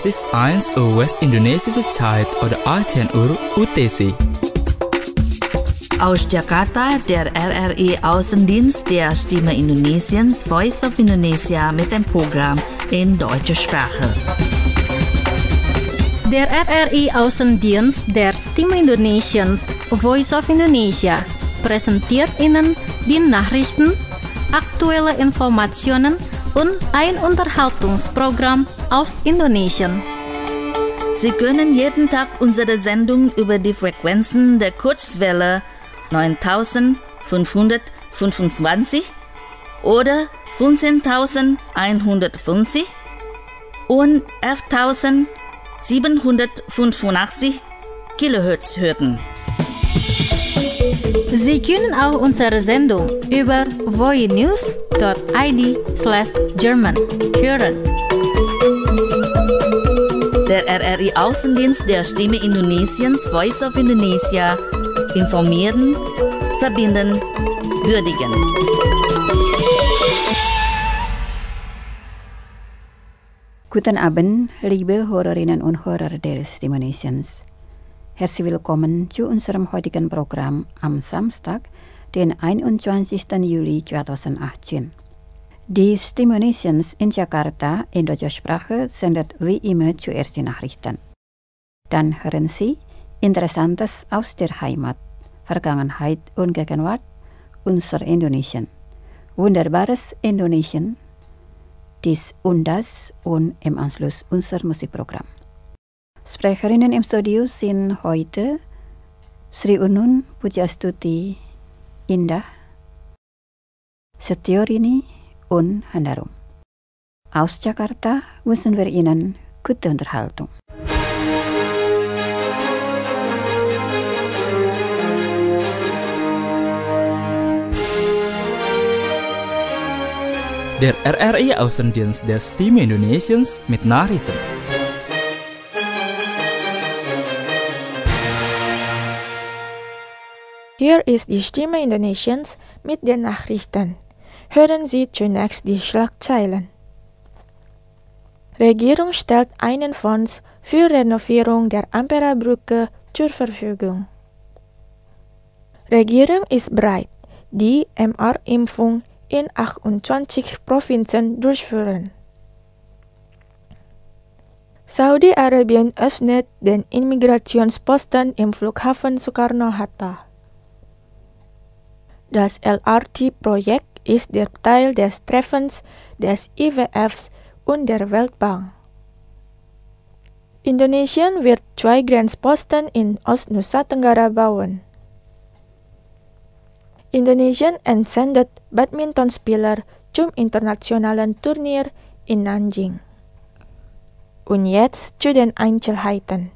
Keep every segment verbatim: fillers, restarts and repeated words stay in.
Es ist eins Uhr westindonesische Zeit oder achtzehn Uhr U T C. Aus Jakarta, der R R I Außendienst der Stimme Indonesiens, Voice of Indonesia mit dem Programm in deutscher Sprache. Der R R I Außendienst der Stimme Indonesiens, Voice of Indonesia, präsentiert Ihnen die Nachrichten, aktuelle Informationen und ein Unterhaltungsprogramm aus Indonesien. Sie können jeden Tag unsere Sendung über die Frequenzen der Kurzwelle neuntausendfünfhundertfünfundzwanzig oder fünfzehntausendeinhundertfünfzig und elftausendsiebenhundertfünfundachtzig Kilohertz hören. Sie können auch unsere Sendung über voinews dot i d slash German hören. Der R R I Außendienst der Stimme Indonesiens, Voice of Indonesia, informieren, verbinden, würdigen. Guten Abend, liebe Hörerinnen und Hörer der Stimme Indonesiens. Herzlich willkommen zu unserem heutigen Programm am Samstag, den einundzwanzigsten Juli zweitausendachtzehn. Die Stimme Indonesiens in Jakarta in deutscher Sprache sendet wie immer zuerst die Nachrichten. Dann hören Sie Interessantes aus der Heimat, Vergangenheit und Gegenwart, unser Indonesien, wunderbares Indonesien, dies und das und im Anschluss unser Musikprogramm. Sprecherinnen im Studio sind heute Sri Unun Pujastuti Indah, Setiorini und Handarum. Aus Jakarta wünschen wir Ihnen gute Unterhaltung. Der R R I Außendienst der Stimme Indonesiens mit Nachrichten. Hier ist die Stimme Indonesiens mit den Nachrichten. Hören Sie zunächst die Schlagzeilen. Regierung stellt einen Fonds für Renovierung der Ampera-Brücke zur Verfügung. Regierung ist bereit, die M R-Impfung in achtundzwanzig Provinzen durchführen. Saudi-Arabien öffnet den Immigrationsposten im Flughafen Soekarno-Hatta. Das L R T-Projekt ist der Teil des Treffens des I W Fs und der Weltbank. Indonesien wird zwei Grenzposten in Ostnusa Tenggara bauen. Indonesien entsendet Badmintonspieler zum internationalen Turnier in Nanjing. Und jetzt zu den Einzelheiten.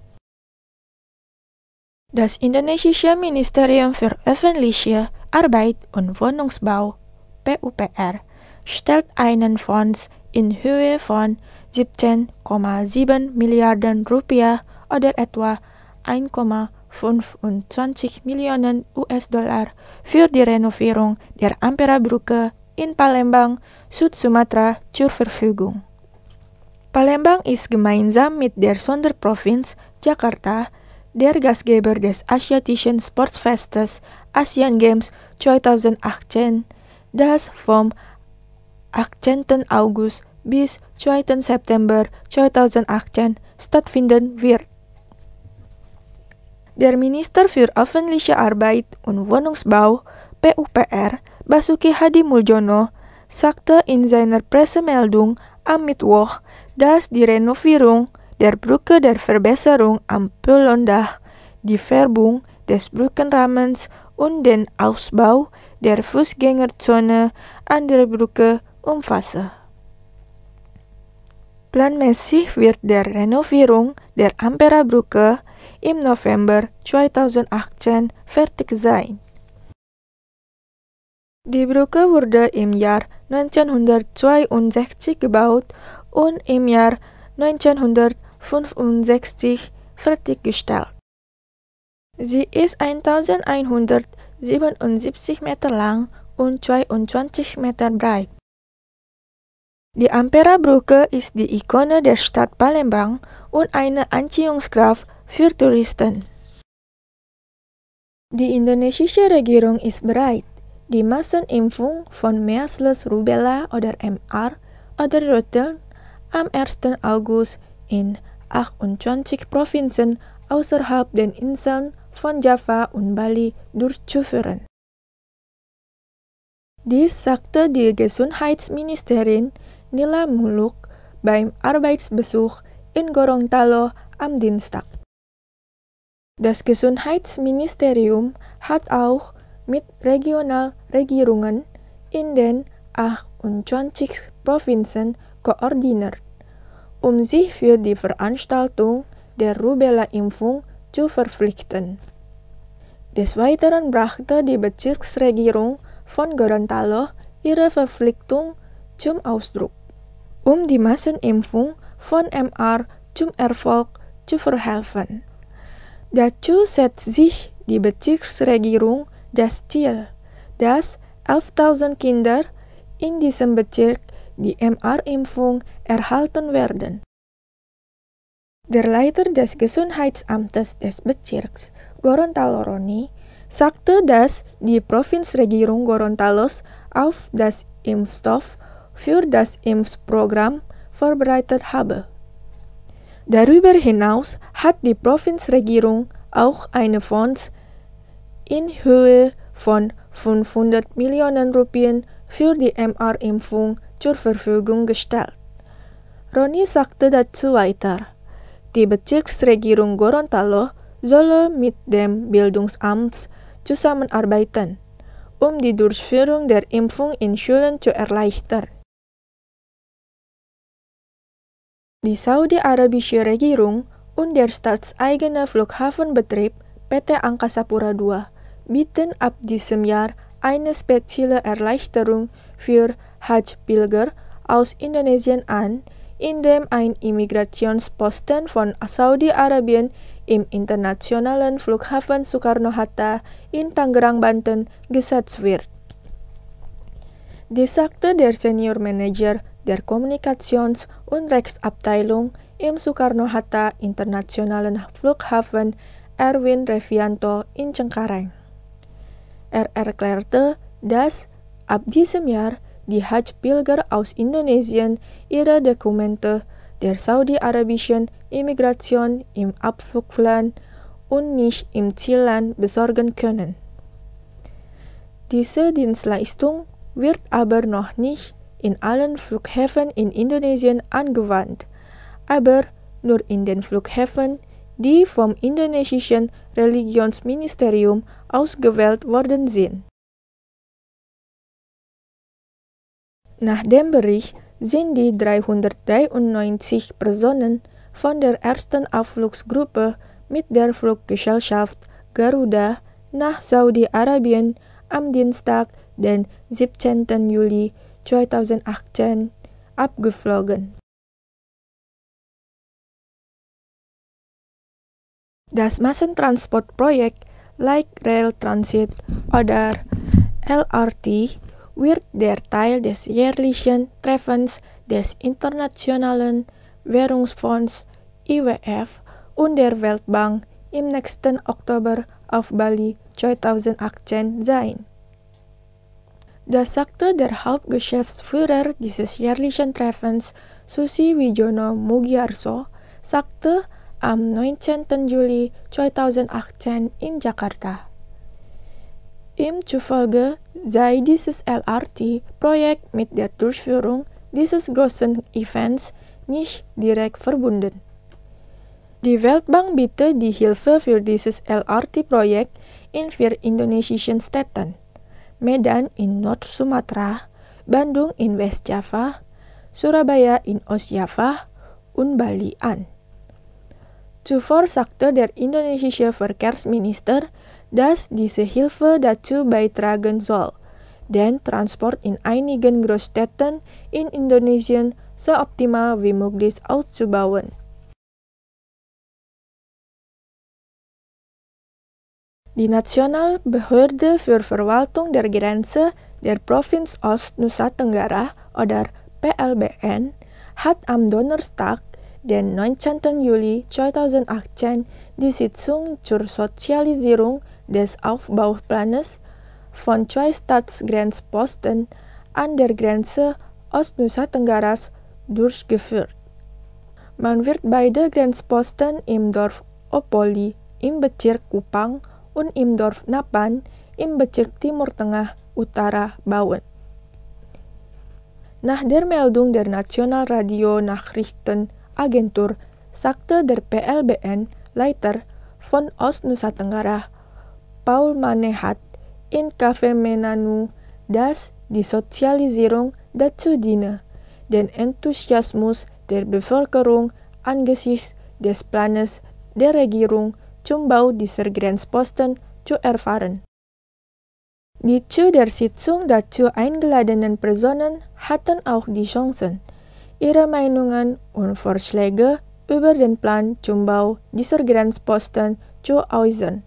Das indonesische Ministerium für öffentliche Arbeit und Wohnungsbau P U P R stellt einen Fonds in Höhe von siebzehn Komma sieben Milliarden Rupiah oder etwa eins Komma fünfundzwanzig Millionen U S-Dollar für die Renovierung der Ampera-Brücke in Palembang, Süd-Sumatra zur Verfügung. Palembang ist gemeinsam mit der Sonderprovinz Jakarta der Gastgeber des Asiatischen Sportfestes Asian Games zweitausendachtzehn, das vom achtzehnten August bis zweiten September zweitausendachtzehn stattfinden wird. Der Minister für öffentliche Arbeit und Wohnungsbau P U P R, Basuki Hadi Muljono, sagte in seiner Pressemeldung am Mittwoch, dass die Renovierung der Brücke der Verbesserung am Pylondach, die Färbung des Brückenrahmens und den Ausbau der Fußgängerzone an der Brücke umfasse. Planmäßig wird der Renovierung der Ampera-Brücke im November zweitausendachtzehn fertig sein. Die Brücke wurde im Jahr neunzehnhundertzweiundsechzig gebaut und im Jahr neunzehnhundertfünfundsechzig fertiggestellt. Sie ist eintausendeinhundertsiebenundsiebzig Meter lang und zweiundzwanzig Meter breit. Die Ampera-Brücke ist die Ikone der Stadt Palembang und eine Anziehungskraft für Touristen. Die indonesische Regierung ist bereit, die Massenimpfung von Measles Rubella oder M R oder Röteln am ersten August in achtundzwanzig Provinzen außerhalb den Inseln von Java und Bali durchzuführen. Dies sagte die Gesundheitsministerin Nila Muluk beim Arbeitsbesuch in Gorontalo am Dienstag. Das Gesundheitsministerium hat auch mit Regionalregierungen in den achtundzwanzig Provinzen koordiniert, um sich für die Veranstaltung der Rubella-Impfung zu verpflichten. Des Weiteren brachte die Bezirksregierung von Gorontalo ihre Verpflichtung zum Ausdruck, um die Massenimpfung von M R zum Erfolg zu verhelfen. Dazu setzt sich die Bezirksregierung das Ziel, dass elftausend Kinder in diesem Bezirk die M R-Impfung erhalten werden. Der Leiter des Gesundheitsamtes des Bezirks, Gorontalo Roni, sagte, dass die Provinzregierung Gorontalos auf das Impfstoff für das Impfprogramm vorbereitet habe. Darüber hinaus hat die Provinzregierung auch einen Fonds in Höhe von fünfhundert Millionen Rupiah für die M R-Impfung zur Verfügung gestellt. Roni sagte dazu weiter, die Bezirksregierung Gorontalo solle mit dem Bildungsamt zusammenarbeiten, um die Durchführung der Impfung in Schulen zu erleichtern. Die saudi-arabische Regierung und der staatseigene Flughafenbetrieb P T Angkasa Pura zwei bieten ab diesem Jahr eine spezielle Erleichterung für Hajj-Pilger aus Indonesien an, indem ein Immigrationsposten von Saudi-Arabien im internationalen Flughafen Soekarno-Hatta in Tangerang, Banten gesetzt wird. Dies sagte der Senior Manager der Kommunikations- und Rechtsabteilung im Soekarno-Hatta Internationalen Flughafen Erwin Revianto in Cengkareng. Er erklärte, dass ab diesem Jahr die Hajj-Pilger aus Indonesien ihre Dokumente der saudi-arabischen Immigration im Abflugland und nicht im Zielland besorgen können. Diese Dienstleistung wird aber noch nicht in allen Flughäfen in Indonesien angewandt, aber nur in den Flughäfen, die vom indonesischen Religionsministerium ausgewählt worden sind. Nach dem Bericht sind die dreihundertdreiundneunzig Personen von der ersten Abflugsgruppe mit der Fluggesellschaft Garuda nach Saudi-Arabien am Dienstag, den siebzehnten Juli zweitausendachtzehn, abgeflogen. Das Massentransportprojekt Light Rail Transit oder L R T wird der Teil des jährlichen Treffens des Internationalen Währungsfonds I W F und der Weltbank im nächsten Oktober auf Bali zweitausendachtzehn sein. Das sagte der Hauptgeschäftsführer dieses jährlichen Treffens, Susi Wijono Mugiarso, sagte am neunzehnten Juli zweitausendachtzehn in Jakarta. Ihm zufolge sei dieses L R T-Projekt mit der Durchführung dieses großen Events nicht direkt verbunden. Die Weltbank bietet die Hilfe für dieses L R T-Projekt in vier indonesischen Städten: Medan in Nord-Sumatra, Bandung in West-Java, Surabaya in Ost-Java und Bali an. Zuvor sagte der indonesische Verkehrsminister, dass diese Hilfe dazu beitragen soll, den Transport in einigen Großstädten in Indonesien so optimal wie möglich auszubauen. Die Nationalbehörde für Verwaltung der Grenze der Provinz Ost Nusa Tenggara oder P P L B N hat am Donnerstag, den neunzehnten Juli zweitausendachtzehn, die Sitzung zur Sozialisierung des Aufbauplanes von zwei Staatsgrenzposten an der Grenze Ostnusa Tenggaras durchgeführt. Man wird beide Grenzposten im Dorf Opoli im Bezirk Kupang und im Dorf Napan im Bezirk Timur Tengah Utara bauen. Nach der Meldung der Nationalradio Nachrichtenagentur sagte der P L B N-Leiter von Ostnusa Tenggara, Paul Manehat, in Cafe Menanu, dass die Sozialisierung dazu diene, den Enthusiasmus der Bevölkerung angesichts des Planes der Regierung zum Bau dieser Grenzposten zu erfahren. Die zu der Sitzung dazu eingeladenen Personen hatten auch die Chancen, ihre Meinungen und Vorschläge über den Plan zum Bau dieser Grenzposten zu äußern.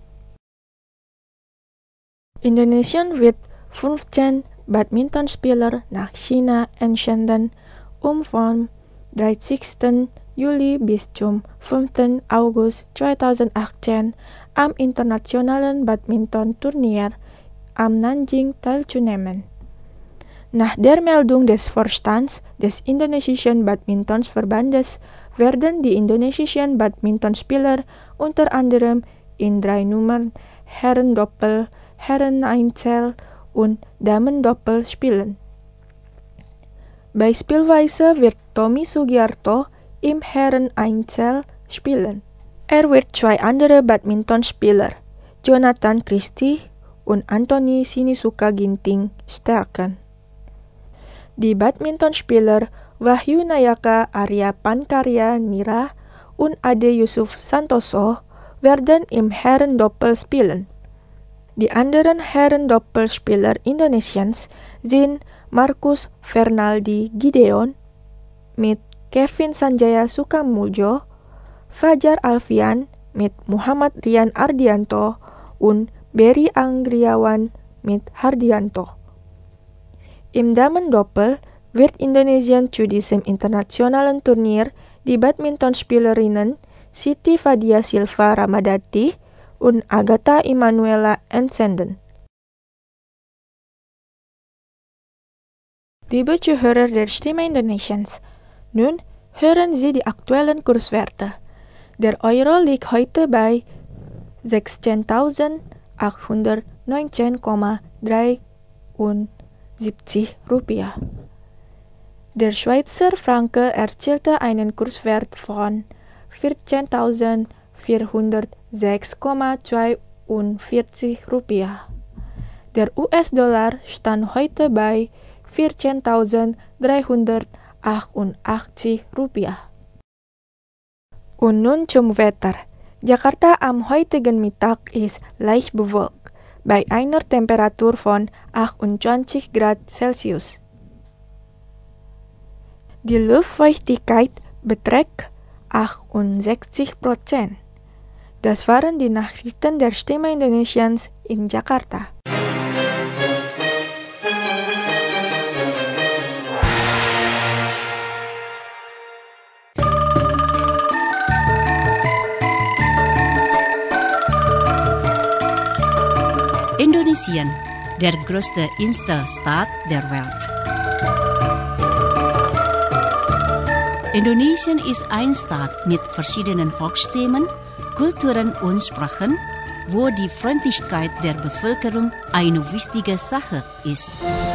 Indonesien wird fünfzehn Badmintonspieler nach China entsenden, um vom dreißigsten Juli bis zum fünften August zweitausendachtzehn am internationalen Badmintonturnier am Nanjing teilzunehmen. Nach der Meldung des Vorstands des indonesischen Badmintonverbandes werden die indonesischen Badmintonspieler unter anderem in drei Nummern Herrendoppel, Herreneinzel und Damendoppel spielen. Beispielsweise wird Tommy Sugiarto im Herreneinzel spielen. Er wird zwei andere Badmintonspieler, Jonathan Christie und Anthony Sinisuka Ginting, stärken. Die Badmintonspieler Wahyu Nayaka Arya Pankarya Nira und Ade Yusuf Santoso werden im Herrendoppel spielen. Die anderen Herrendoppelspieler Indonesiens sind Marcus Fernaldi Gideon mit Kevin Sanjaya Sukamuljo, Fajar Alfian mit Muhammad Rian Ardianto und Berry Anggriawan mit Hardianto. Im Damendoppel wird Indonesien zu diesem internationalen Turnier die Badmintonspielerinnen Siti Fadia Silva Ramadati und Agatha Emanuela entsenden. Liebe Zuhörer der Stimme Indonesiens, nun hören Sie die aktuellen Kurswerte. Der Euro liegt heute bei sechzehntausendachthundertneunzehn Komma dreiundsiebzig Rupiah. Der Schweizer Franke erzielte einen Kurswert von vierzehntausendvierhundertsechs Komma zweiundvierzig Rupiah. Der U S-Dollar stand heute bei vierzehntausenddreihundertachtundachtzig Rupiah. Und nun zum Wetter. Jakarta am heutigen Mittag ist leicht bewölkt, bei einer Temperatur von achtundzwanzig Grad Celsius. Die Luftfeuchtigkeit beträgt achtundsechzig Prozent. Das waren die Nachrichten der Stimme Indonesiens in Jakarta. Indonesien, der größte Inselstaat der Welt. Indonesien ist ein Staat mit verschiedenen Volksstämmen, Kulturen und Sprachen, wo die Freundlichkeit der Bevölkerung eine wichtige Sache ist.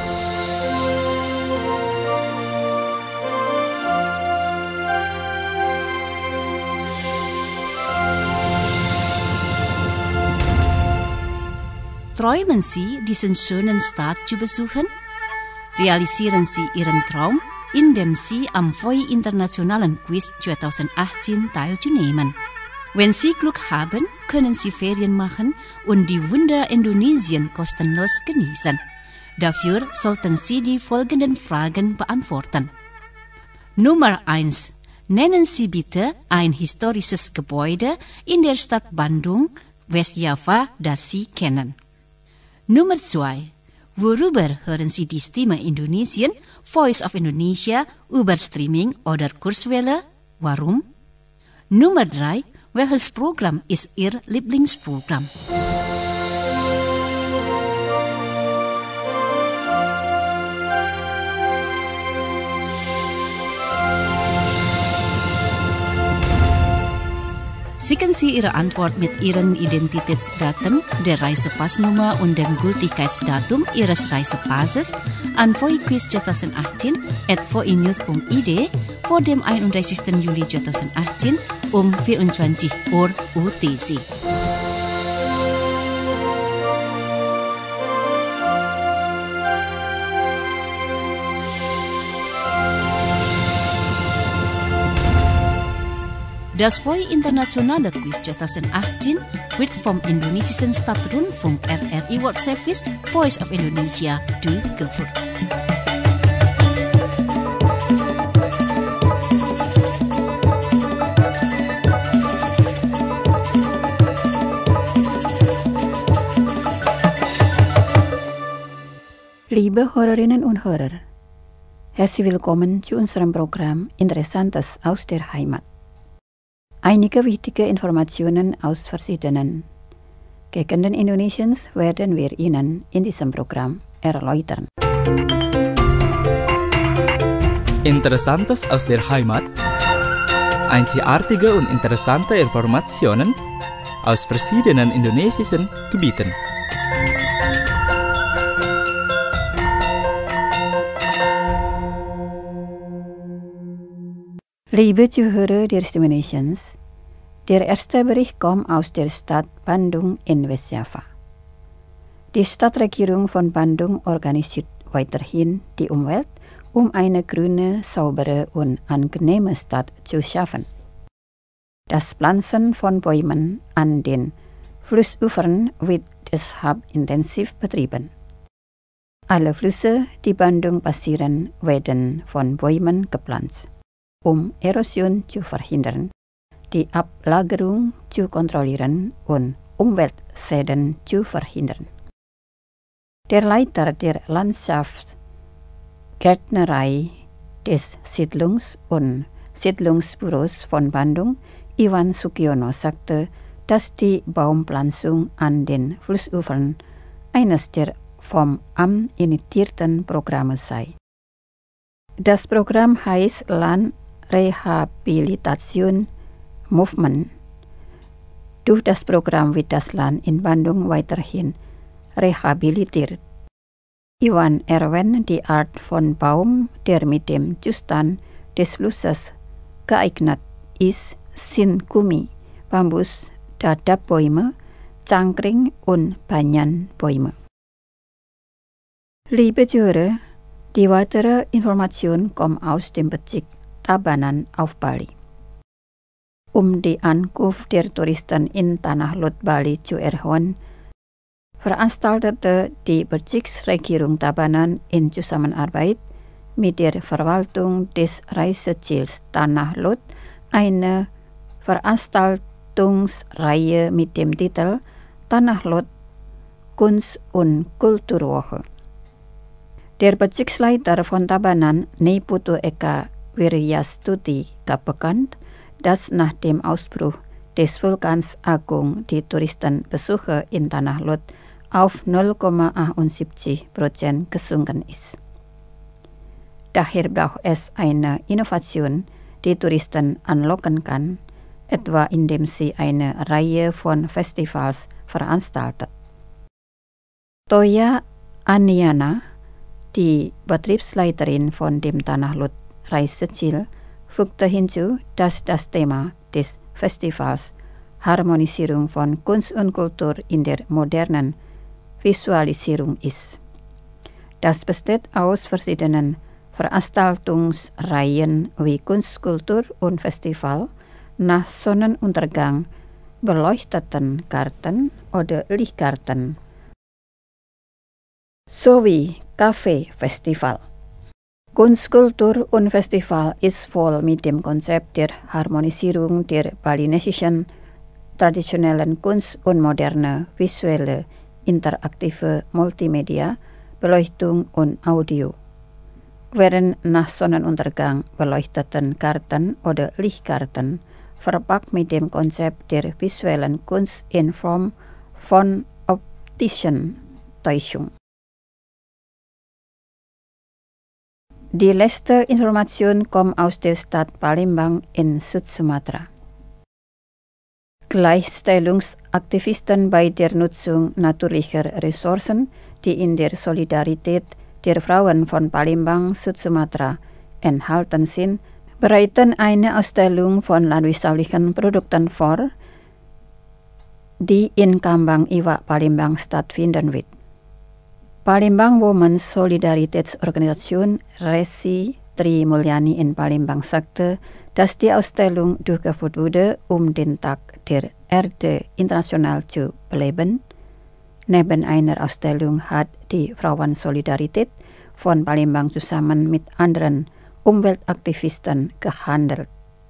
Träumen Sie, diesen schönen Staat zu besuchen? Realisieren Sie Ihren Traum, indem Sie am V O I Internationalen Quiz zweitausendachtzehn teilzunehmen. Wenn Sie Glück haben, können Sie Ferien machen und die Wunder Indonesien kostenlos genießen. Dafür sollten Sie die folgenden Fragen beantworten. Nummer eins. Nennen Sie bitte ein historisches Gebäude in der Stadt Bandung, Westjava, das Sie kennen. Nummer zwei. Worüber hören Sie die Stimme Indonesien, Voice of Indonesia, über Streaming oder Kurzwelle? Warum? Nummer drei. Welches Programm ist Ihr Lieblingsprogramm? Schicken Sie Ihre Antwort mit Ihren Identitätsdaten, der Reisepassnummer und dem Gültigkeitsdatum Ihres Reisepasses an voiquiz zwanzig achtzehn at voinews punkt i d vor dem einunddreißigsten Juli zweitausendachtzehn um vierundzwanzig Uhr U T C. Das Voi Internationale Quiz zwanzig achtzehn wird vom indonesischen Staatsrundfunk R R I World Service Voice of Indonesia durchgeführt. Liebe Hörerinnen und Hörer, herzlich willkommen zu unserem Programm Interessantes aus der Heimat. Einige wichtige Informationen aus verschiedenen Gegenden Indonesiens werden wir Ihnen in diesem Programm erläutern. Interessantes aus der Heimat. Einzigartige und interessante Informationen aus verschiedenen indonesischen Gebieten. Liebe Zuhörer der Stimme Nations, der erste Bericht kommt aus der Stadt Bandung in Westjava. Die Stadtregierung von Bandung organisiert weiterhin die Umwelt, um eine grüne, saubere und angenehme Stadt zu schaffen. Das Pflanzen von Bäumen an den Flussufern wird deshalb intensiv betrieben. Alle Flüsse, die Bandung passieren, werden von Bäumen gepflanzt, um Erosion zu verhindern, die Ablagerung zu kontrollieren und Umweltschäden zu verhindern. Der Leiter der Landschaftsgärtnerei des Siedlungs- und Siedlungsbüros von Bandung, Iwan Sukiono, sagte, dass die Baumpflanzung an den Flussufern eines der vom Amt initiierten Programme sei. Das Programm heißt Land Rehabilitation Movement. Durch das Programm wird das Land in Bandung weiterhin rehabilitiert. Iwan erwähnt die Art von Baum, der mit dem Zustand des Flusses geeignet ist, sind Kumi, Bambus, Dadapbäume, Cangkring und Banyanbäume. Liebe Zuhörer, die weitere Information kommt aus dem Bezirk Tabanan auf Bali. Um die Ankunft der Touristen in Tanah Lot Bali zu erhöhen, veranstaltete die Bezirksregierung Tabanan in Zusammenarbeit mit der Verwaltung des Reiseziels Tanah Lot eine Veranstaltungsreihe mit dem Titel Tanah Lot Kunst- und Kulturwoche. Der Bezirksleiter von Tabanan, Neputu Eka Wiryastuti, gab bekannt, dass nach dem Ausbruch des Vulkans Agung die Touristenbesuche in Tanah Lot auf null Komma achtundsiebzig Prozent gesunken ist. Daher braucht es eine Innovation, die Touristen anlocken kann, etwa indem sie eine Reihe von Festivals veranstaltet. Toya Aniana, die Betriebsleiterin von dem Tanah Lot Reiseziel, fügte hinzu, dass das Thema des Festivals Harmonisierung von Kunst und Kultur in der modernen Visualisierung ist. Das besteht aus verschiedenen Veranstaltungsreihen wie Kunst, Kultur und Festival nach Sonnenuntergang, beleuchteten Karten oder Lichtkarten sowie Kaffee-Festival. Kunst, Kultur und Festival ist voll mit dem Konzept der Harmonisierung der balinesischen traditionellen Kunst und moderne visuelle interaktive Multimedia Beleuchtung und Audio. Während nach Sonnenuntergang beleuchteten Karten oder Lichtkarten verpackt mit dem Konzept der visuellen Kunst in Form von optischen Täuschung. Die letzte Information kommt aus der Stadt Palembang in Südsumatra. Gleichstellungsaktivisten bei der Nutzung natürlicher Ressourcen, die in der Solidarität der Frauen von Palembang, Südsumatra enthalten sind, bereiten eine Ausstellung von landwirtschaftlichen Produkten vor, die in Kambang Iwa, Palembang stattfinden wird. Palembang Women's Solidaritätsorganisation Resi Tri Mulyani in Palembang sagte, dass die Ausstellung durchgeführt wurde, um den Tag der Erde international zu beleben. Neben einer Ausstellung hat die Frauensolidarität von Palembang zusammen mit anderen Umweltaktivisten gehandelt,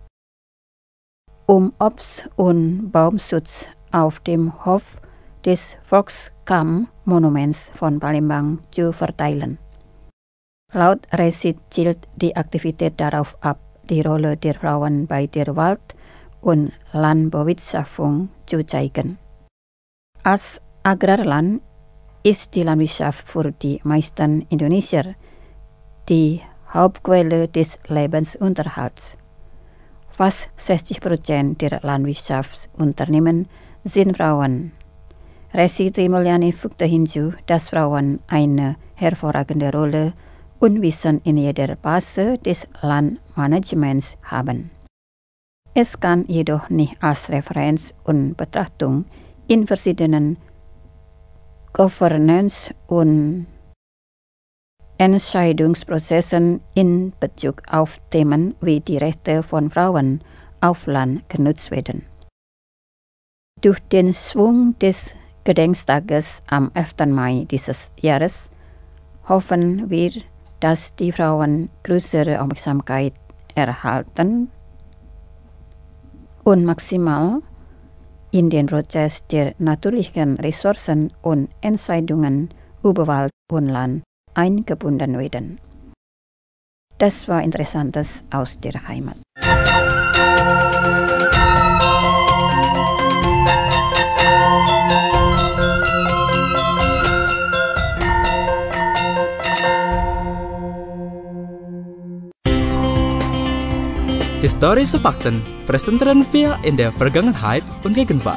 um Obst- und Baumschutz auf dem Hof des Volkskamp-Monuments von Palembang zu verteilen. Laut Resi zielt die Aktivität darauf ab, die Rolle der Frauen bei der Wald- und Landbewirtschaftung zu zeigen. Als Agrarland ist die Landwirtschaft für die meisten Indonesier die Hauptquelle des Lebensunterhalts. Fast sechzig Prozent der Landwirtschaftsunternehmen sind Frauen. Resi Tri Mulyani fügte hinzu, dass Frauen eine hervorragende Rolle und Wissen in jeder Phase des Landmanagements haben. Es kann jedoch nicht als Referenz und Betrachtung in verschiedenen Governance- und Entscheidungsprozessen in Bezug auf Themen wie die Rechte von Frauen auf Land genutzt werden. Durch den Schwung des Gedenktages am elften Mai dieses Jahres hoffen wir, dass die Frauen größere Aufmerksamkeit erhalten und maximal in den Prozess der natürlichen Ressourcen und Entscheidungen über Wald und Land eingebunden werden. Das war Interessantes aus der Heimat. Historische Fakten präsentieren wir in der Vergangenheit und Gegenwart.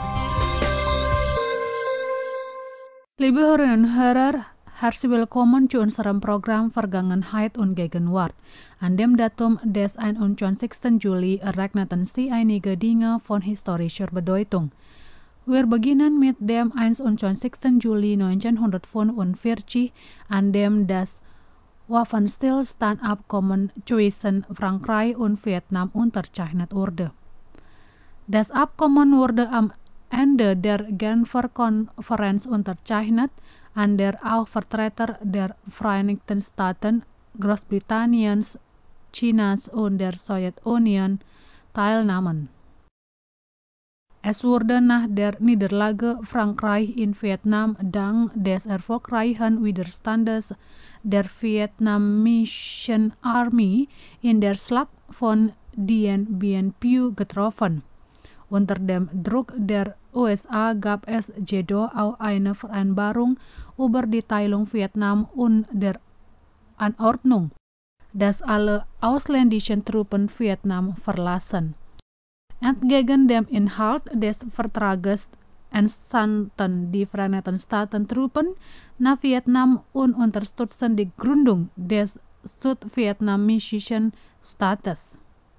Liebe Hörerinnen und Hörer, herzlich willkommen zu unserem Programm Vergangenheit und Gegenwart. An dem Datum des einundzwanzigsten Juli ereigneten sich einige Dinge von historischer Bedeutung. Wir beginnen mit dem einundzwanzigsten Juli neunzehnhundertfünfundvierzig, an dem das Waffenstillstand-Abkommen zwischen Frankreich und Vietnam unterzeichnet wurde. Das Abkommen wurde am Ende der Genfer Konferenz unterzeichnet, an der auch Vertreter der Vereinigten Staaten, Großbritanniens, Chinas und der Sowjetunion teilnahmen. Es wurde nach der Niederlage Frankreich in Vietnam dank des erfolgreichen Widerstandes der vietnamesischen Armee in der Schlacht von Dien Bien Phu getroffen. Unter dem Druck der U S A gab es jedoch auch eine Vereinbarung über die Teilung Vietnam und der Anordnung, dass alle ausländischen Truppen Vietnam verlassen. Entgegen dem Inhalt des Vertrages entsandten die Vereinigten Staaten Truppen nach Vietnam und unterstützten die Gründung des südvietnamesischen Staates.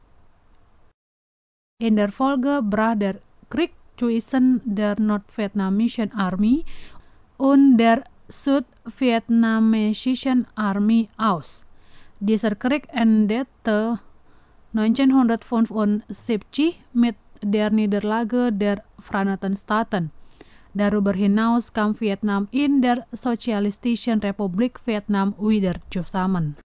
In der Folge brach der Krieg zwischen der nordvietnamesischen Armee und der südvietnamesischen Armee aus. Dieser Krieg endete neunzehnhundertfünfundsiebzig mit der Niederlage der Vereinigten Staaten. Darüber hinaus kam Vietnam in der Sozialistischen Republik Vietnam wieder zusammen.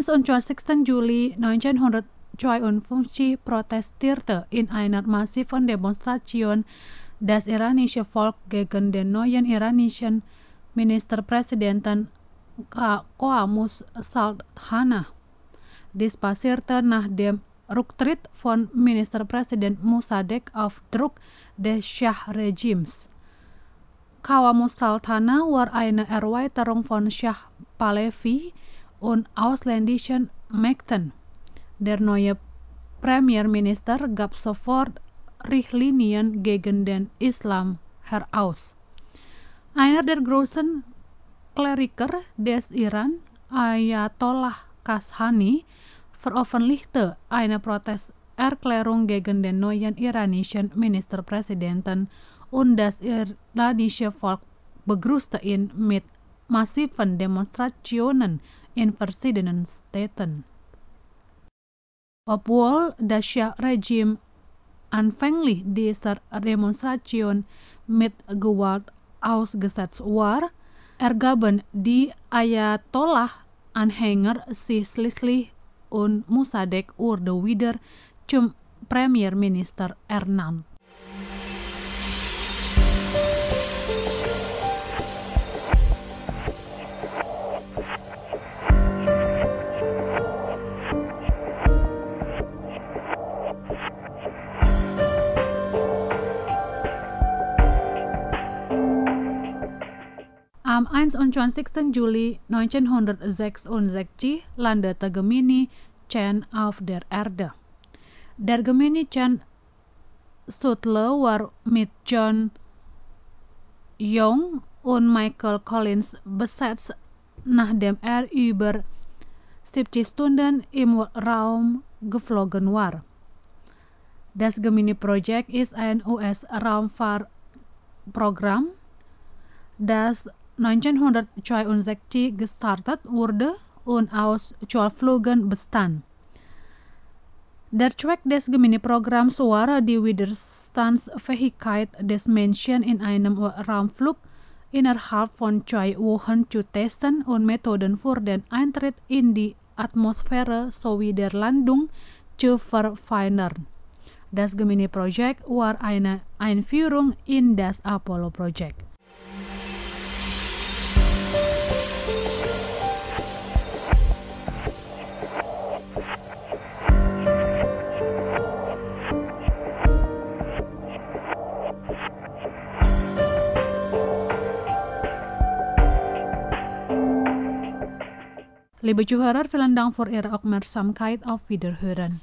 und zwanzigsten Juli neunzehnhundertzweiundfünfzig protestierte in einer massiven Demonstration das iranische Volk gegen den neuen iranischen Ministerpräsidenten Qamus Sultana. Dies passierte nach dem Rücktritt von Ministerpräsident Mossadegh auf Druck des Schah-Regimes. Qamus Sultana war eine Erweiterung von Schah Pahlavi und ausländischen Mächten. Der neue Premierminister gab sofort Richtlinien gegen den Islam heraus. Einer der großen Kleriker des Iran, Ayatollah Kashani, veröffentlichte eine Protesterklärung gegen den neuen iranischen Ministerpräsidenten und das iranische Volk begrüßte ihn mit massiven Demonstrationen in verschiedenen Städten. Obwohl das Schah-Regime anfänglich dieser Demonstration mit Gewalt ausgesetzt war, ergaben die Ayatollah-Anhänger sich schließlich und Mossadegh wurde wieder zum Premierminister ernannt. Am einundzwanzigsten Juli neunzehnhundertsechsundsechzig landete Gemini Chan auf der Erde. Der Gemini Chan Shuttle war mit John Young und Michael Collins besetzt, nachdem er über siebzig Stunden im Raum geflogen war. Das Gemini-Projekt ist ein U S-Raumfahrtprogramm, das neunzehnhundertzweiundsechzig gestartet wurde und aus zwölf Flügen bestand. Der Zweck des Gemini-Programms war, die Widerstandsfähigkeit des Menschen in einem Raumflug innerhalb von zwei Wochen zu testen und Methoden für den Eintritt in die Atmosphäre sowie der Landung zu verfeinern. Das Gemini-Projekt war eine Einführung in das Apollo-Projekt. Liebe Zuhörer, vielen Dank für Ihre Aufmerksamkeit. Auf Wiederhören.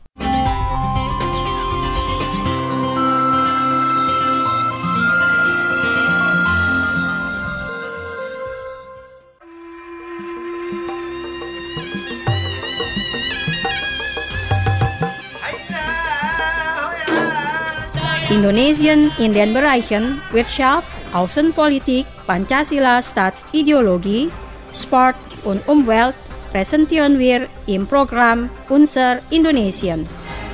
Indonesian in den Bereichen Wirtschaft, Außenpolitik, Pancasila Staatsideologie, Sport und Umwelt präsentieren wir im Programm Unser Indonesian.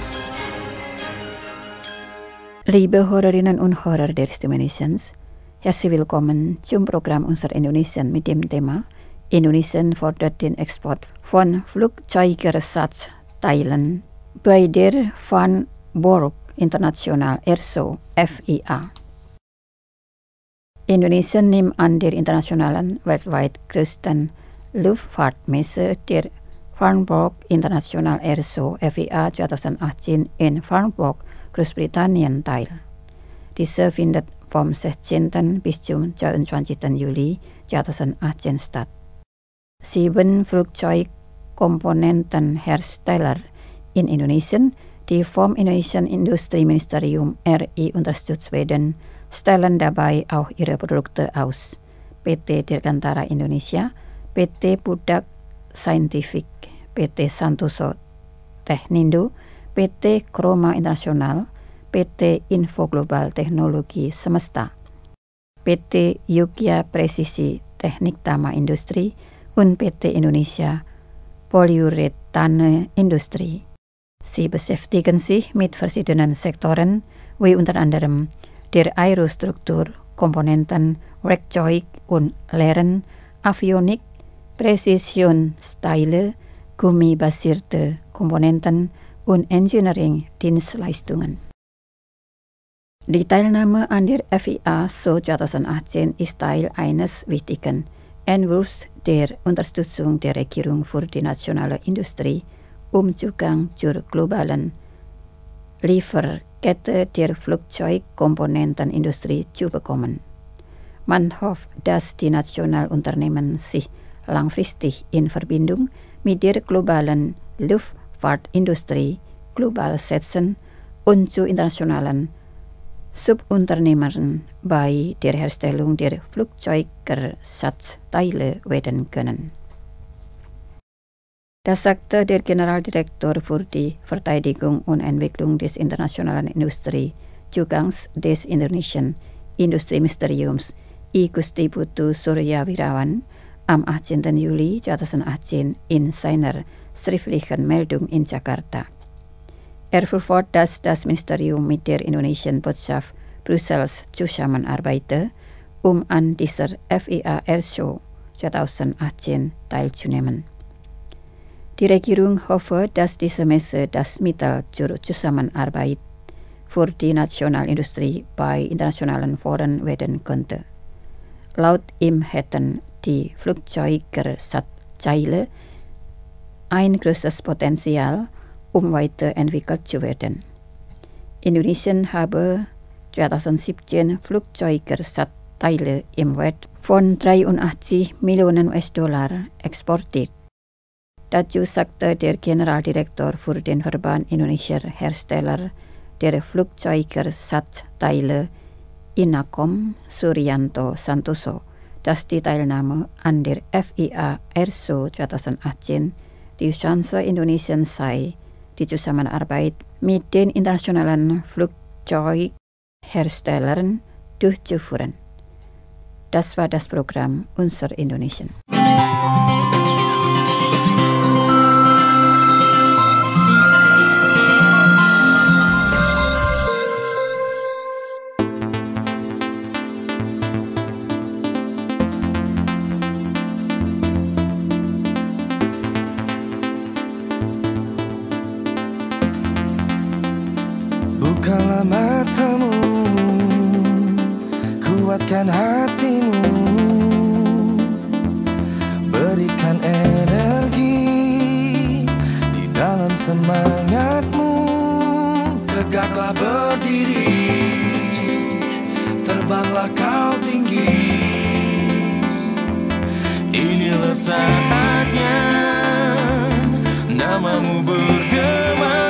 Liebe Hörerinnen und Hörer der Stimme Indonesiens, herzlich willkommen zum Programm Unser Indonesian mit dem Thema Indonesien fordert den Export von Flugzeugersatzteilen bei der Van Borg International Airso F I A. Indonesien nimmt an der internationalen, weltweit größten Luftfahrtmesse der Farnborough International Airso F I A zweitausendachtzehn in Farnborough, Großbritannien teil. Diese findet vom sechzehnten bis zum zweiundzwanzigsten Juli zweitausendachtzehn statt. Sieben Flugzeugkomponentenhersteller in Indonesien, die vom Indonesischen Industrieministerium R I unterstützt werden, stellen dabei auch ihre Produkte aus. P T Dirgantara Indonesia, P T Budak Scientific, P T Santoso Technindo, P T Chroma Internasional, P T Info Global Teknologi Semesta, P T Yogya Presisi Teknik Tama Industri und P T Indonesia Polyurethane Industrie. Sie beschäftigen sich mit verschiedenen Sektoren, wie unter anderem der Aerostruktur, Komponenten, Werkzeug und Lehren, Avionik, Präzisionsteile, gummibasierte Komponenten und Engineering Dienstleistungen. Die Teilnahme an der F I A so zwanzig achtzehn ist Teil eines wichtigen Entwurfs der Unterstützung der Regierung für die nationale Industrie, um Zugang zur globalen Lieferkette der Flugzeugkomponentenindustrie zu bekommen. Man hofft, dass die Nationalunternehmen sich langfristig in Verbindung mit der globalen Luftfahrtindustrie global setzen und zu internationalen Subunternehmern bei der Herstellung der Flugzeugersatzteile werden können. Das sagte der Generaldirektor für die Verteidigung und Entwicklung des internationalen Industriezugangs des Indonesischen Industrieministeriums I Gusti Putu Suryawirawan am achtzehnten Juli zweitausendachtzehn in seiner schriftlichen Meldung in Jakarta. Er fuhr fort, dass das Ministerium mit der indonesischen Botschaft Brüssels zusammenarbeite, um an dieser F I A Airshow zweitausendachtzehn teilzunehmen. Die Regierung hoffe, dass diese Messe das Mittel zur Zusammenarbeit für die Nationalindustrie bei internationalen Foren werden könnte. Laut ihm hätten die Flugzeugersatzteile ein großes Potenzial, um weiterentwickelt zu werden. Indonesien habe zweitausendsiebzehn Flugzeugersatzteile im Wert von dreiundachtzig Millionen U S-Dollar exportiert. Dazu sagte der Generaldirektor für den Verband Indonesischer Hersteller der Flugzeugersatzteile Inacom, Suryanto Santoso, dass die Teilnahme an der F I A Airshow zweitausendachtzehn die Chance Indonesiens sei, die Zusammenarbeit mit den internationalen Flugzeugherstellern durchzuführen. Das war das Programm Unser Indonesien. Bukalah matamu, kuatkan hatimu, berikan energi di dalam semangatmu. Tegaklah berdiri, terbanglah kau tinggi. Inilah saatnya namamu bergema.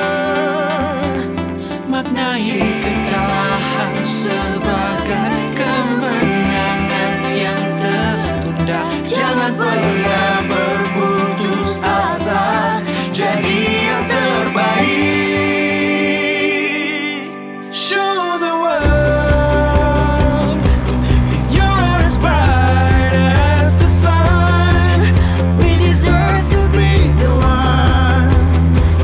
Maknai kekalahan sebagai kemenangan yang tertunda. Jangan pernah berputus asa, jadi yang terbaik. Show the world you're as bright as the sun. We deserve to be the one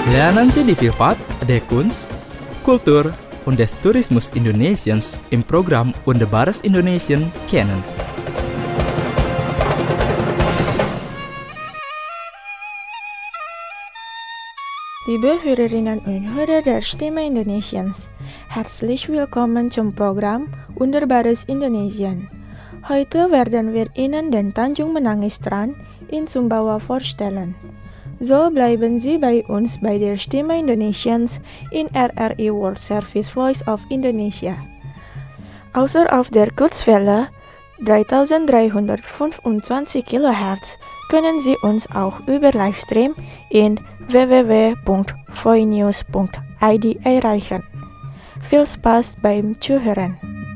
Lernen Sie die Vielfalt der Kunst, Kultur und des Tourismus Indonesiens im Programm Wunderbares Indonesien kennen. Liebe Hörerinnen und Hörer der Stimme Indonesiens, herzlich willkommen zum Programm Wunderbares Indonesien. Heute werden wir Ihnen den Tanjung Menangis Strand in Sumbawa vorstellen. So bleiben Sie bei uns bei der Stimme Indonesiens in R R I World Service Voice of Indonesia. Außer auf der Kurzwelle dreitausenddreihundertfünfundzwanzig Kilohertz können Sie uns auch über Livestream in w w w punkt voinews punkt i d erreichen. Viel Spaß beim Zuhören!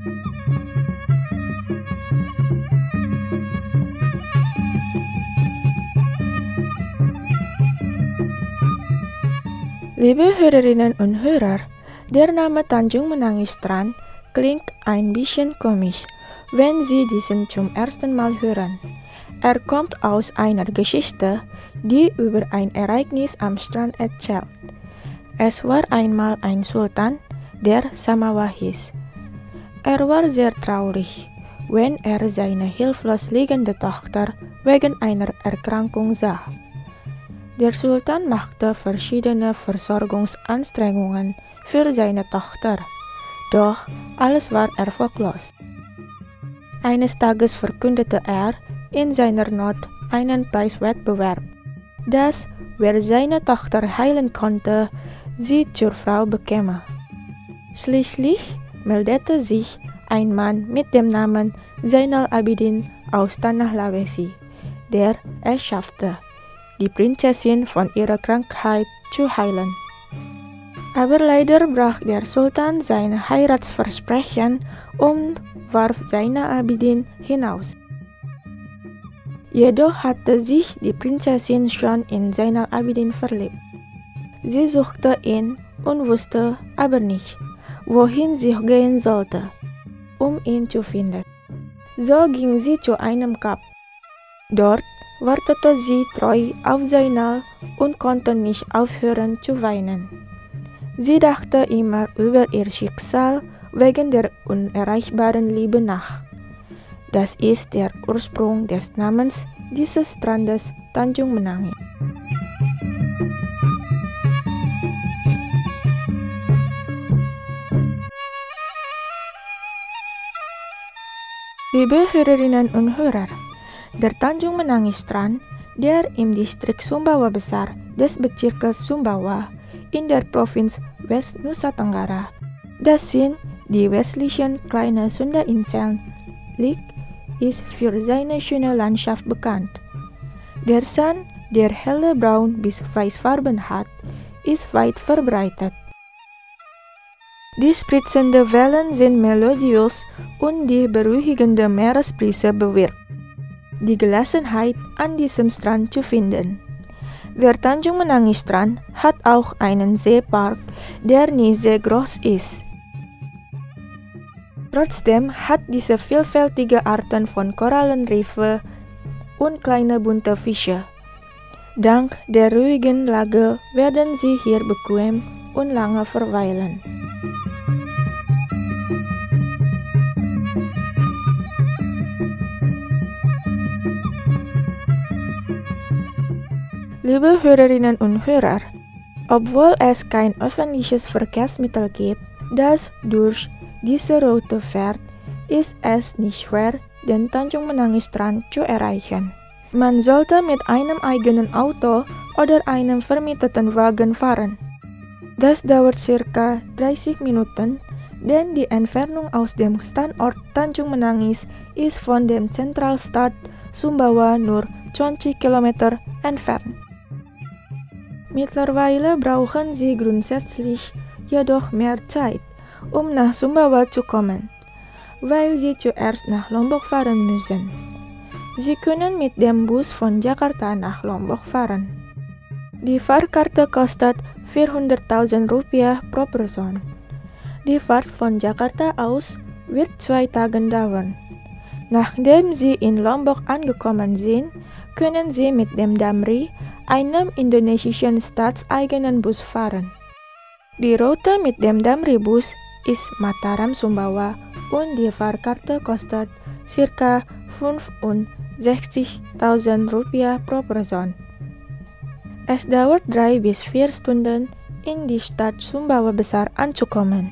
Liebe Hörerinnen und Hörer, der Name Tanjung Menangis Strand klingt ein bisschen komisch, wenn Sie diesen zum ersten Mal hören. Er kommt aus einer Geschichte, die über ein Ereignis am Strand erzählt. Es war einmal ein Sultan, der Samawa hieß. Er war sehr traurig, wenn er seine hilflos liegende Tochter wegen einer Erkrankung sah. Der Sultan machte verschiedene Versorgungsanstrengungen für seine Tochter, doch alles war erfolglos. Eines Tages verkündete er in seiner Not einen Preiswettbewerb, dass, wer seine Tochter heilen konnte, sie zur Frau bekäme. Schließlich meldete sich ein Mann mit dem Namen Zainal Abidin aus Tanah Lawesi, der es schaffte, die Prinzessin von ihrer Krankheit zu heilen. Aber leider brach der Sultan sein Heiratsversprechen und warf Zainal Abidin hinaus. Jedoch hatte sich die Prinzessin schon in Zainal Abidin verliebt. Sie suchte ihn und wusste aber nicht, wohin sie gehen sollte, um ihn zu finden. So ging sie zu einem Kap. Dort wartete sie treu auf Zainal und konnte nicht aufhören zu weinen. Sie dachte immer über ihr Schicksal wegen der unerreichbaren Liebe nach. Das ist der Ursprung des Namens dieses Strandes Tanjung Menangis. Liebe Hörerinnen und Hörer, der Tanjung Menangis Strand, der im Distrik Sumbawa Besar des Bezirkes Sumbawa in der Provinz West Nusa Tenggara, das sind die westlichen kleinen Sunda-Inseln, liegt, ist für seine schöne Landschaft bekannt. Der Sand, der helle braun bis weißfarben hat, ist weit verbreitet. Die spritzenden Wellen sind melodiös und die beruhigende Meeresbrise bewirkt die Gelassenheit an diesem Strand zu finden. Der Tanjung Menangis Strand hat auch einen Seepark, der nie sehr groß ist. Trotzdem hat diese vielfältige Arten von Korallenriffe und kleine bunte Fische. Dank der ruhigen Lage werden Sie hier bequem und lange verweilen. Liebe Hörerinnen und Hörer, obwohl es kein öffentliches Verkehrsmittel gibt, das durch diese Route fährt, ist es nicht schwer, den Tanjung Menangis Strand zu erreichen. Man sollte mit einem eigenen Auto oder einem vermieteten Wagen fahren. Das dauert circa dreißig Minuten, denn die Entfernung aus dem Standort Tanjung Menangis ist von dem Zentralstadt Sumbawa nur zwanzig Kilometer entfernt. Mittlerweile brauchen Sie grundsätzlich jedoch mehr Zeit, um nach Sumbawa zu kommen, weil Sie zuerst nach Lombok fahren müssen. Sie können mit dem Bus von Jakarta nach Lombok fahren. Die Fahrkarte kostet vierhunderttausend Rupiah pro Person. Die Fahrt von Jakarta aus wird zwei Tage dauern. Nachdem Sie in Lombok angekommen sind, können Sie mit dem Damri, einem indonesischen staatseigenen Bus, fahren. Die Route mit dem Damri-Bus ist Mataram-Sumbawa und die Fahrkarte kostet circa fünfundsechzigtausend Rupiah pro Person. Es dauert drei bis vier Stunden, in die Stadt Sumbawa Besar anzukommen.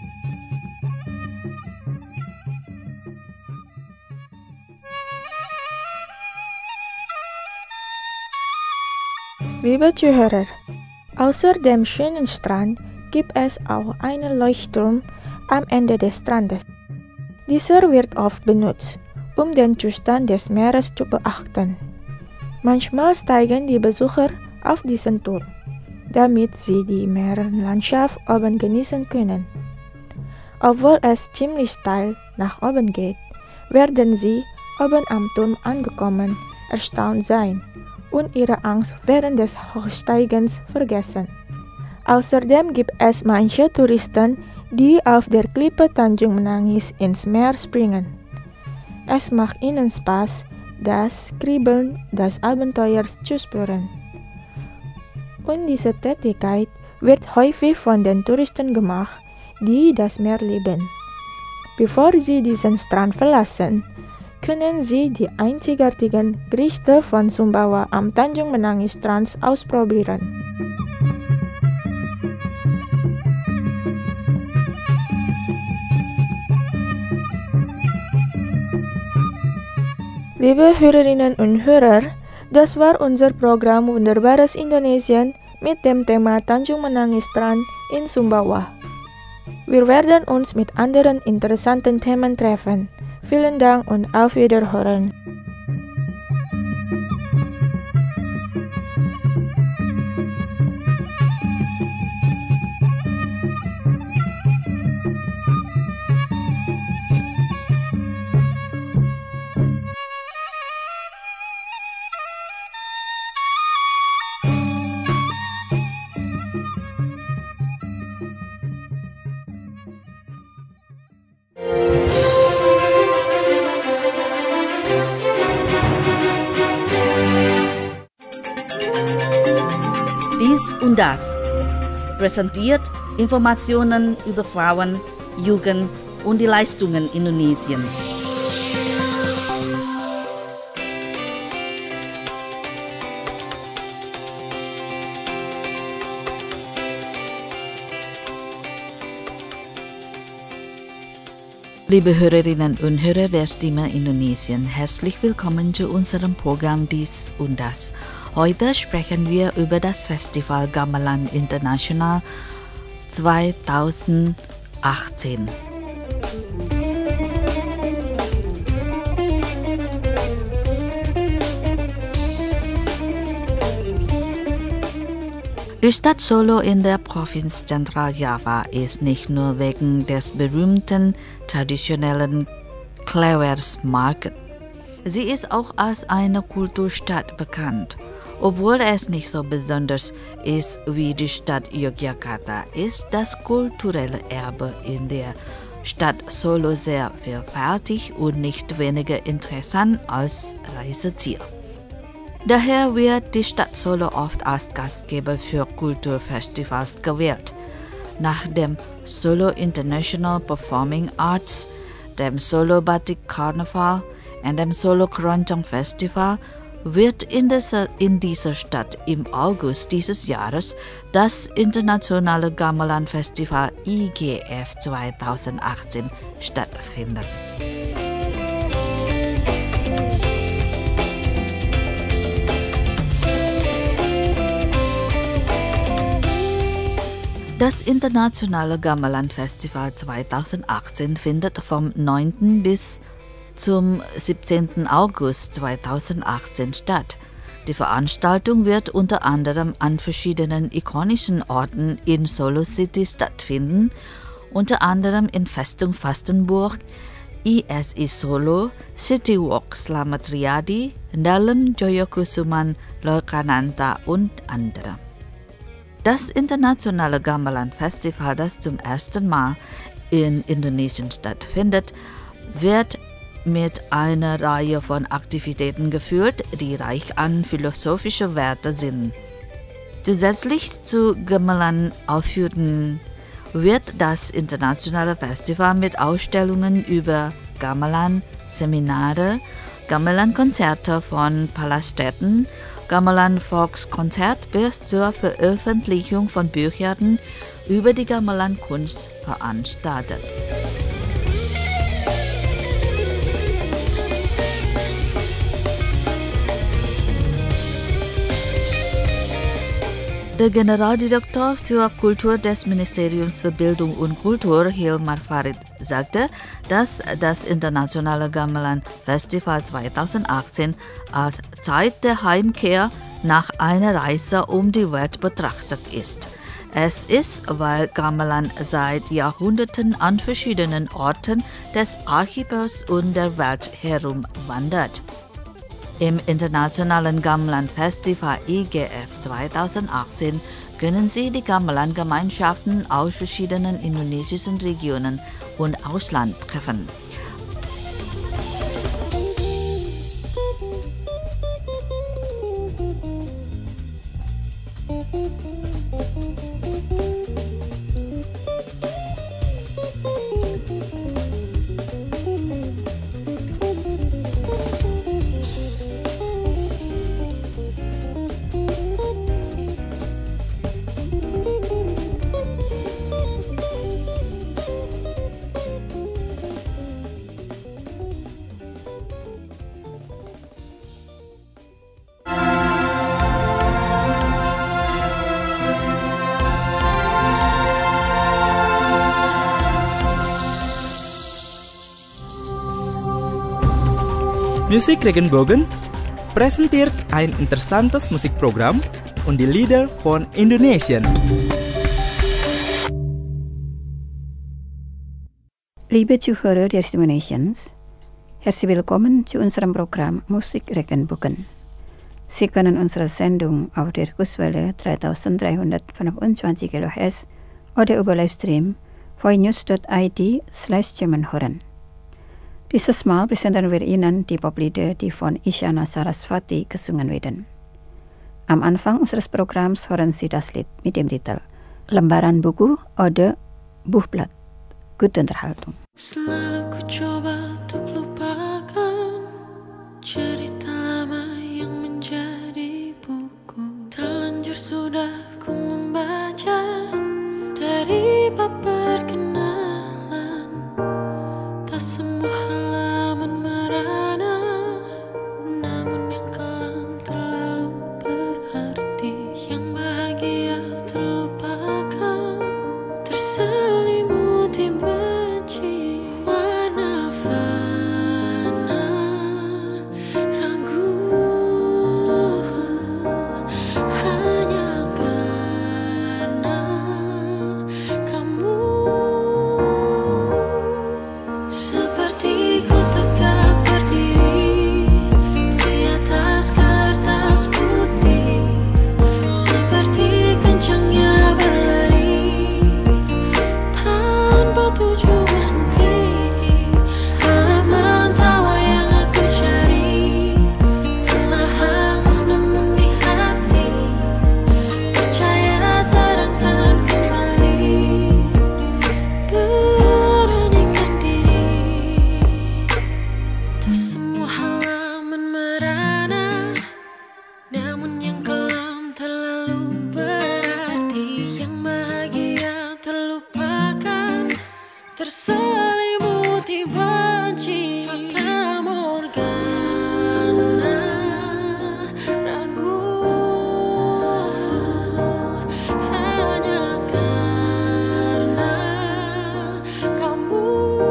Liebe Zuhörer, außer dem schönen Strand gibt es auch einen Leuchtturm am Ende des Strandes. Dieser wird oft benutzt, um den Zustand des Meeres zu beachten. Manchmal steigen die Besucher auf diesen Turm, damit sie die Meereslandschaft oben genießen können. Obwohl es ziemlich steil nach oben geht, werden sie, oben am Turm angekommen, erstaunt sein und ihre Angst während des Hochsteigens vergessen. Außerdem gibt es manche Touristen, die auf der Klippe Tanjung Menangis ins Meer springen. Es macht ihnen Spaß, das Kribbeln des Abenteuers zu spüren. Und diese Tätigkeit wird häufig von den Touristen gemacht, die das Meer lieben. Bevor sie diesen Strand verlassen, können sie die einzigartigen Gerichte von Sumbawa am Tanjung Menangis Strand ausprobieren. Liebe Hörerinnen und Hörer, das war unser Programm Wunderbares Indonesien mit dem Thema Tanjung Menangis Strand in Sumbawa. Wir werden uns mit anderen interessanten Themen treffen. Vielen Dank und auf Wiederhören. Dies und das präsentiert Informationen über Frauen, Jugend und die Leistungen Indonesiens. Liebe Hörerinnen und Hörer der Stimme Indonesien, herzlich willkommen zu unserem Programm Dies und Das. Heute sprechen wir über das Festival Gamelan International zweitausendachtzehn. Die Stadt Solo in der Provinz Zentraljava ist nicht nur wegen des berühmten traditionellen Klewersmarkt. Sie ist auch als eine Kulturstadt bekannt. Obwohl es nicht so besonders ist wie die Stadt Yogyakarta, ist das kulturelle Erbe in der Stadt Solo sehr vielfältig und nicht weniger interessant als Reiseziel. Daher wird die Stadt Solo oft als Gastgeber für Kulturfestivals gewählt. Nach dem Solo International Performing Arts, dem Solo Batik Carnival und dem Solo Keroncong Festival wird in dieser, in dieser Stadt im August dieses Jahres das internationale Gamelan Festival I G F zweitausendachtzehn stattfinden. Das internationale Gamelan Festival zweitausendachtzehn findet vom neunten bis zum siebzehnten August zweitausendachtzehn statt. Die Veranstaltung wird unter anderem an verschiedenen ikonischen Orten in Solo City stattfinden, unter anderem in Festung Fastenburg, I S I Solo, City Walk Slamet Riyadi, Dalem Joyokusuman, Loikananta und andere. Das internationale Gamelan Festival, das zum ersten Mal in Indonesien stattfindet, wird mit einer Reihe von Aktivitäten gefüllt, die reich an philosophischer Werte sind. Zusätzlich zu Gamelan-Aufführungen wird das internationale Festival mit Ausstellungen über Gamelan, Seminare, Gamelan-Konzerte von Palaststätten, Gamelan-Volkskonzert bis zur Veröffentlichung von Büchern über die Gamelan-Kunst veranstaltet. Der Generaldirektor für Kultur des Ministeriums für Bildung und Kultur, Hilmar Farid, sagte, dass das internationale Gamelan Festival zweitausendachtzehn als Zeit der Heimkehr nach einer Reise um die Welt betrachtet ist. Es ist, weil Gamelan seit Jahrhunderten an verschiedenen Orten des Archipels und der Welt herumwandert. Im internationalen Gamelan Festival I G F zweitausendachtzehn können Sie die Gamelan-Gemeinschaften aus verschiedenen indonesischen Regionen und Ausland treffen. Musik Regenbogen präsentiert ein interessantes Musikprogramm und die Lieder von Indonesien. Liebe Zuhörer der Indonesiens, herzlich willkommen zu unserem Programm Musik Regenbogen. Sie können unsere Sendung auf der Kurswelle dreitausenddreihundertfünfundzwanzig Kilohertz oder über Livestream voinews dot i d slash German hören. Dieses Mal präsentieren wir Ihnen die Poplieder, die von Isyana Sarasvati gesungen werden. Am Anfang unseres Programms hören Sie das Lied mit dem Titel Lembaran Buku oder Buchblatt. Gute Unterhaltung. Selalu ku coba untuk lupakan cerita lama yang menjadi buku. Terlanjur sudah ku membaca dari bab perkenalan. Tak semua halaman merana, namun yang kelam terlalu berarti. Yang bahagia terlupakan, terselimuti benci. Warna fana, ragu, hanya karena kamu. Seperti ku tegak berdiri di atas kertas putih, seperti kencangnya berlari tanpa tujuan tinggi. Halaman tawa yang aku cari telah hangus namun di hati, percaya terangkan kembali, beranikan diri. Tak semua halaman merana, namun yang kelam terlalu berarti. Yang bahagia terlupakan, terselimuti benci. Fata Morgana, ragu, hanya karena kamu.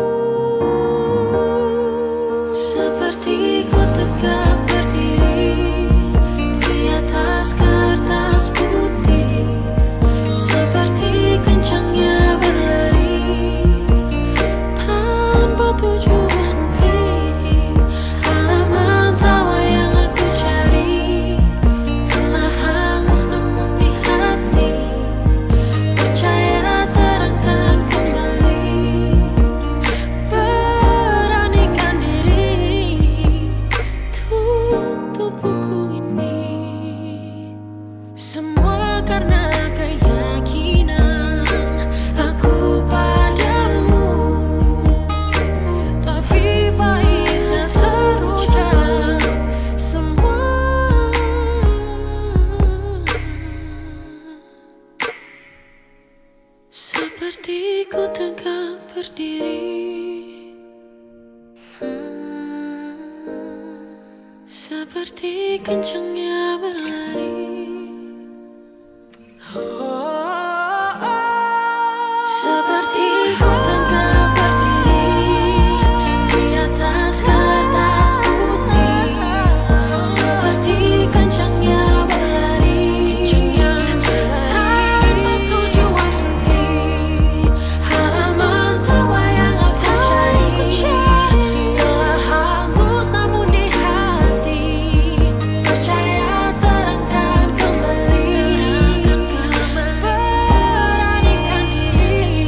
Seperti ku tegak berdiri di atas kertas putih, seperti kencangnya berlari tanpa tujuan tinggi. Halaman tawa yang aku cari telah hangus namun di hati, percaya terangkan kembali, beranikan diri. seperti kencangnya berlari. Oh, oh, seperti ku tegak berdiri di atas kertas putih, seperti kencangnya berlari tanpa tujuan henti. Halaman tawa yang aku cari telah hapus, namun di hati percaya terangkan kembali, beranikan diri,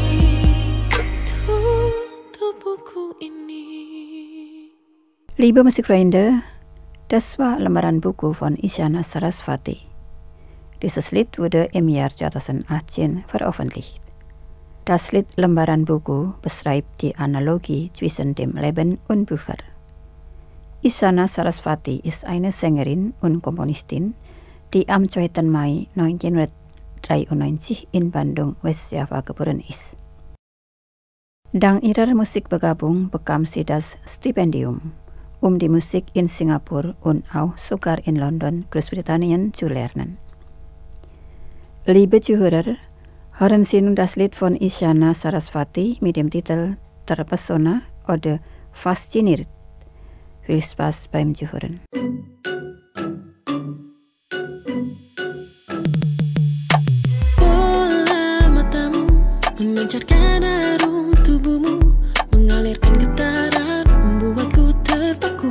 tutup buku ini. Liebe Musikfreunde, das war lembaran buku von Isyana Sarasvati. Dieses Lied wurde im Jahr zweitausendachtzehn veröffentlicht. Das Lied Lembaran Buku beschreibt die Analogie zwischen dem Leben und Büchern. Isyana Sarasvati ist eine Sängerin und Komponistin, die am zweiten Mai neunzehnhundertdreiundneunzig in Bandung, Westjava geboren ist. Dank ihrer Musikbegabung bekam sie das Stipendium, um die Musik in Singapur und auch sogar in London, Großbritannien zu lernen. Liebe Zuhörer, hören Sie nun das Lied von Isyana Sarasvati mit dem Titel Terpesona oder Fasziniert. Viel Spaß beim Zuhören. Bola matamu memancarkan harum tubuhmu, mengalirkan getaran, membuatku terpaku.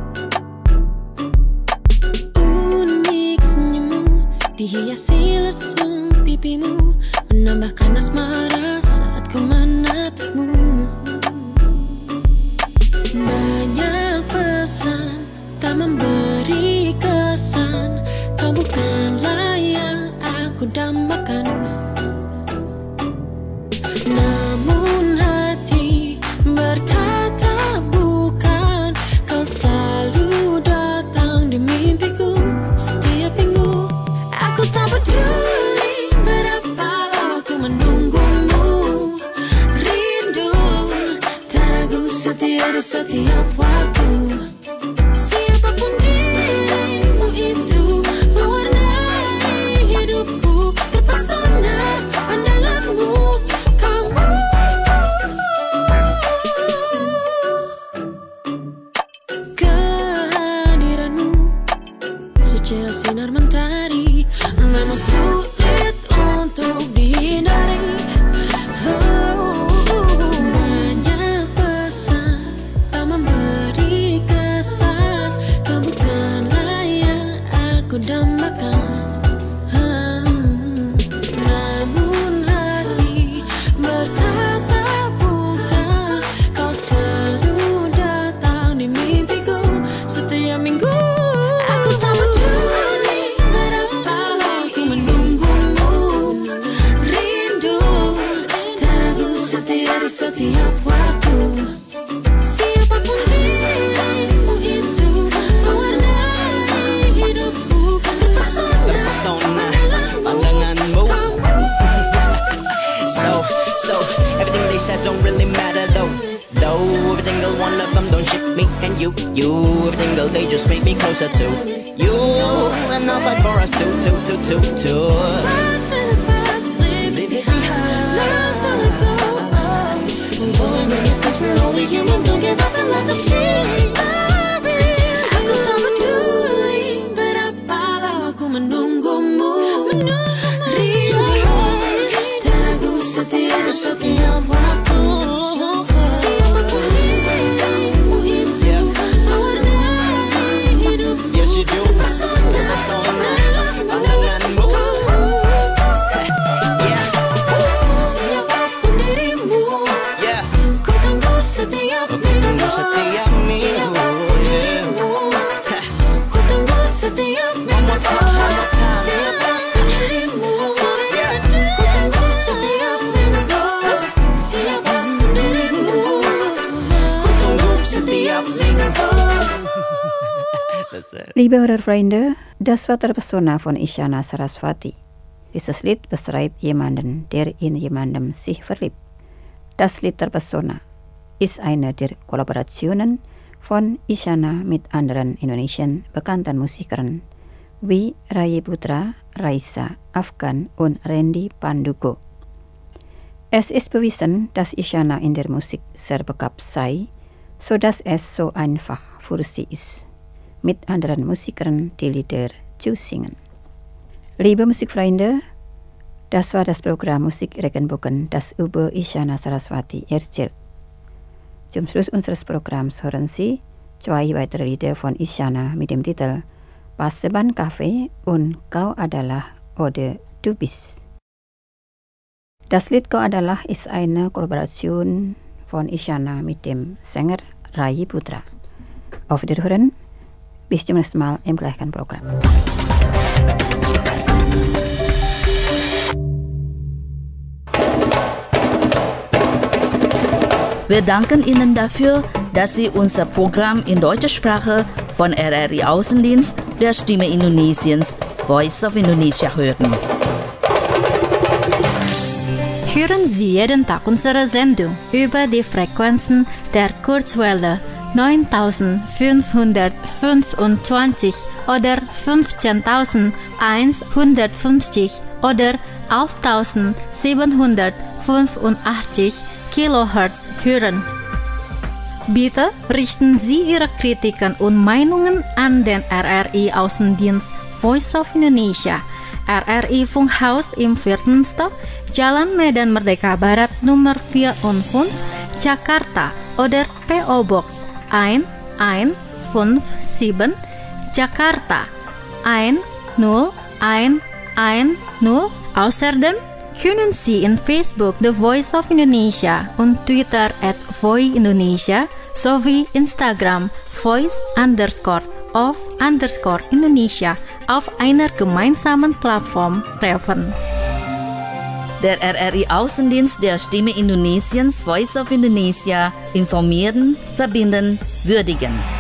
Unik senyummu dihiasi lesung pipimu, menambahkan asmara saat ku menatapmu. Banyak pesan tak memberi kesan, kau bukanlah yang aku dambakan. Namun hati berkata bukan, kau selalu datang di mimpiku setiap minggu. Aku tak peduli berapa lama ku menunggumu, rindu tak ragu setia di setiap waktu. Siapapun dirimu itu mewarnai hidupku, terpesona pandanganmu, kamu. Kehadiranmu secara sinar mentari memang sulit untuk dihindari. Oh, banyak pesan tak memberi kesan, kau bukanlah yang aku dambakan. Hmm, namun hati berkata bukan, kau selalu datang di mimpiku setiap minggu. Aku tak peduli berapa lama ku menunggumu, rindu tak ragu setia di setiap waktu. Siapapun dirimu itu mewarnai hidupku, terpesona pandanganmu. So, so, everything they said don't really matter though. Though, every single one of them don't ship me and you, you. Every single day just make me closer to you. And I'll fight for us too, too, too, too, too. Run to the past, leave it behind. Learn to let go. Going the distance, we're only human. Don't give up and let them see. Aku tak peduli berapa lama ku menunggumu, rindu tak ragu setia di setiap waktu. Siapapun dirimu itu mewarnai hidupku, Yes, you do. terpesona Pandanganmu. Yeah, siapapun dirimu, yeah. ku tunggu setiap Aku minggu. tunggu setiap minggu. Yeah. Ku tunggu setiap minggu. Siapapun dirimu, Yeah. ku tunggu setiap minggu. Siapapun dirimu, ku tunggu setiap minggu. That's it. Liebe Hörerfreunde, das war Terpesona von Isyana Sarasvati. Dieses Lied beschreibt jemanden, der in jemandem sich verliebt. Das Lied Terpesona ist eine der Kollaborationen von Isyana mit anderen Indonesian bekannten Musikern wie Ray Putra, Raisa, Afgan und Randy Pandugo. Es ist bewiesen, dass Isyana in der Musik sehr begabt sei, sodass es so einfach für sie ist, mit anderen Musikern die Lieder zu singen. Liebe Musikfreunde, das war das Programm Musik Regenbogen, das über Isyana Saraswati erzählt. Zum Schluss unseres Programms hören Sie zwei weitere Lieder von Isyana mit dem Titel Paseban Cafe und Kau Adalah Ode Du Bist. Das Lied Kau Adalah ist eine Kollaboration von Isyana mit dem Sänger Ray Putra. Auf Wiederhören, bis zum nächsten Mal im gleichen Programm. Wir danken Ihnen dafür, dass Sie unser Programm in deutscher Sprache von R R I Außendienst der Stimme Indonesiens Voice of Indonesia hören. Hören Sie jeden Tag unsere Sendung über die Frequenzen der Kurzwelle neuntausendfünfhundertfünfundzwanzig oder fünfzehntausendeinhundertfünfzig oder elftausendsiebenhundertfünfundachtzig Kilohertz hören. Bitte richten Sie Ihre Kritiken und Meinungen an den R R I Außendienst Voice of Indonesia, R R I Funkhaus im vierten Stock, Jalan Medan Merdeka Barat Nummer vierundfünfzig, Jakarta oder P O Box eins eins fünf sieben, Jakarta eins null eins eins null. Außerdem können Sie in Facebook The Voice of Indonesia und Twitter at Voi Indonesia sowie Instagram Voice underscore of underscore Indonesia auf einer gemeinsamen Plattform treffen. Der R R I Außendienst der Stimme Indonesiens Voice of Indonesia informieren, verbinden, würdigen.